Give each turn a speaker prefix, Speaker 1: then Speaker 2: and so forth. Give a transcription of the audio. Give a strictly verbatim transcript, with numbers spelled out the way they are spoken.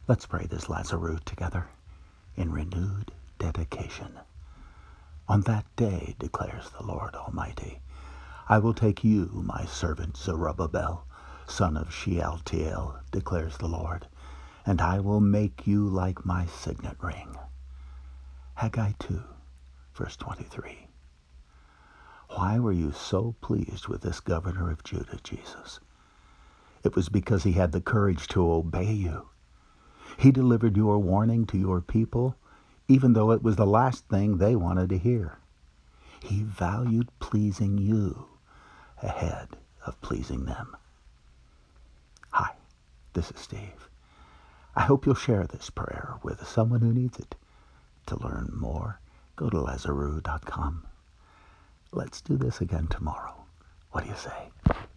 Speaker 1: Let's pray this Lazarus together in renewed dedication. On that day, declares the Lord Almighty, I will take you, my servant Zerubbabel, son of Shealtiel, declares the Lord, and I will make you like my signet ring. Haggai two, verse twenty-three. Why were you so pleased with this governor of Judah, Jesus? It was because he had the courage to obey you. He delivered your warning to your people, even though it was the last thing they wanted to hear. He valued pleasing you ahead of pleasing them. Hi, this is Steve. I hope you'll share this prayer with someone who needs it. To learn more, go to Lazarus dot com. Let's do this again tomorrow. What do you say?